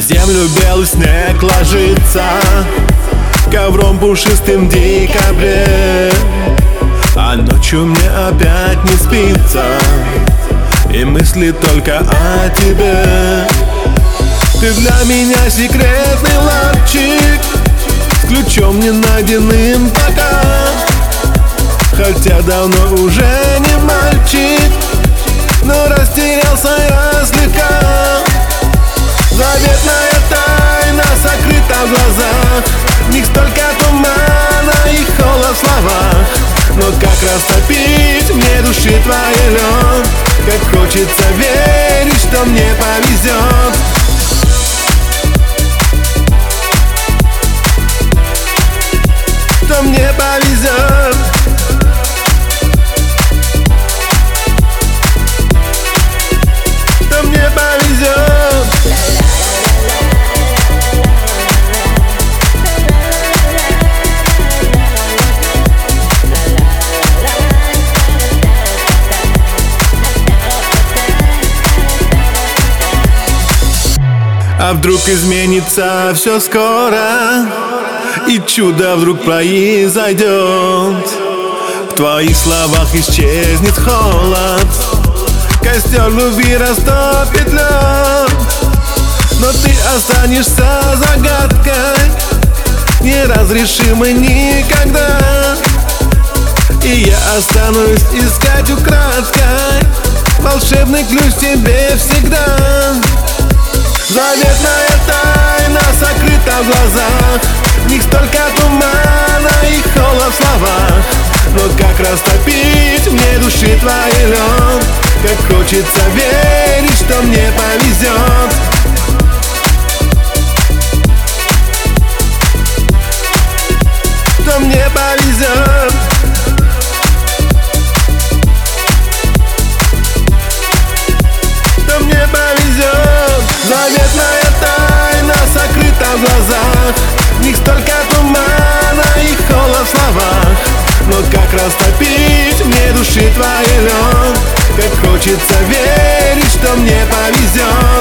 землю белый снег ложится ковром пушистым в декабре, а ночью мне опять не спится, и мысли только о тебе. Ты для меня секретный ларчик с ключом не найденным пока, хотя давно уже не мальчик, но растерялся я слегка. Заветная тайна сокрыта в глазах, в них столько тумана и холод в словах. Но как растопить мне души твоей лед, как хочется верить, что мне повезет. Что мне повезет. Что мне повезет. А вдруг изменится все скоро, и чудо вдруг произойдет. В твоих словах исчезнет холод, костер любви растопит лед. Но ты останешься загадкой, неразрешимой никогда. И я останусь искать украдкой волшебный ключ тебе всегда. Заветная тайна сокрыта в глазах, в них столько тумана и холод в словах. Но как растопить мне души твоей лед, как хочется верить, что мне повезет. Что мне повезет. Что мне повезет. Заветная тайна сокрыта в глазах, в них столько тумана и холод в словах. Но как растопить мне души твоей лед, как хочется верить, что мне повезет.